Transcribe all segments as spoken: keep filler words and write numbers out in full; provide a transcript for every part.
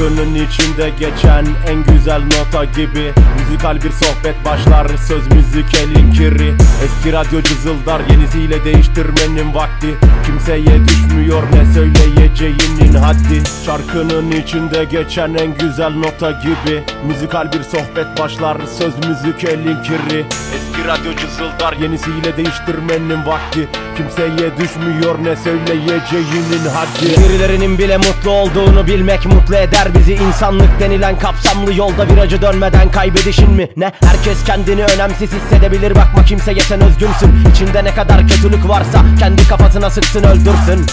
Şarkının içinde geçen en güzel nota gibi müzikal bir sohbet başlar, söz müzik elin kiri. Eski radyo cızıldar, yenisiyle değiştirmenin vakti. Kimseye düşmüyor ne söyleyeceğinin haddi. Şarkının içinde geçen en güzel nota gibi müzikal bir sohbet başlar, söz müzik elin kiri. Eski radyo cızıldar, yenisiyle değiştirmenin vakti. Kimseye düşmüyor ne söyleyeceğinin haddi. Birilerinin bile mutlu olduğunu bilmek mutlu eder bizi. İnsanlık denilen kapsamlı yolda virajı dönmeden kaybedişin mi ne? Herkes kendini önemsiz hissedebilir, bakma kimseye sen özgünsün. İçinde ne kadar kötülük varsa kendi kafasına sıksın öldürsün.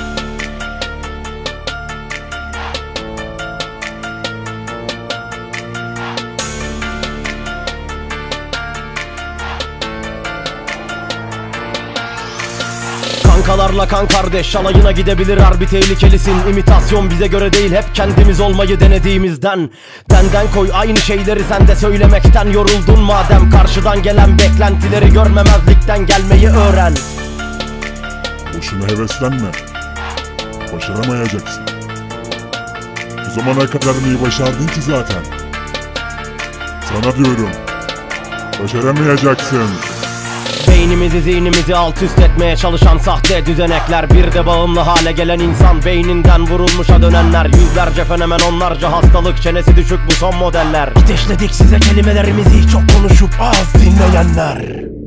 Kankalarla kan kardeş alayına gidebilir, harbi tehlikelisin. İmitasyon bize göre değil, hep kendimiz olmayı denediğimizden. Denden koy aynı şeyleri sen de söylemekten yoruldun madem. Karşıdan gelen beklentileri görmemezlikten gelmeyi öğren. Boşuna heveslenme, başaramayacaksın. Bu zamana kadar neyi başardın ki zaten? Sana diyorum, başaramayacaksın. Beynimizi zihnimizi alt üst etmeye çalışan sahte düzenekler, bir de bağımlı hale gelen insan beyninden vurulmuşa dönenler. Yüzlerce fenomen, onlarca hastalık, çenesi düşük bu son modeller. Ateşledik size kelimelerimizi, çok konuşup az dinleyenler.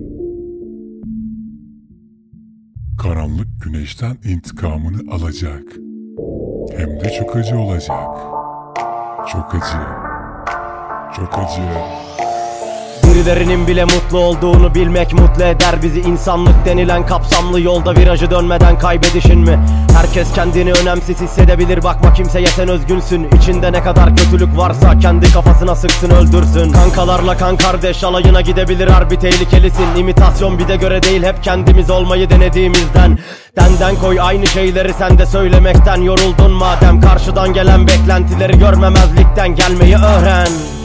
Karanlık güneşten intikamını alacak. Hem de çok acı olacak. Çok acı. Çok acı. Birilerinin bile mutlu olduğunu bilmek mutlu eder bizi. İnsanlık denilen kapsamlı yolda virajı dönmeden kaybedişin mi? Herkes kendini önemsiz hissedebilir, bakma kimseye sen özgünsün. İçinde ne kadar kötülük varsa kendi kafasına sıksın öldürsün. Kankalarla kan kardeş alayına gidebilir, harbi tehlikelisin. İmitasyon bize göre değil, hep kendimiz olmayı denediğimizden. Denden koy aynı şeyleri sen de söylemekten yoruldun madem. Karşıdan gelen beklentileri görmemezlikten gelmeyi öğren.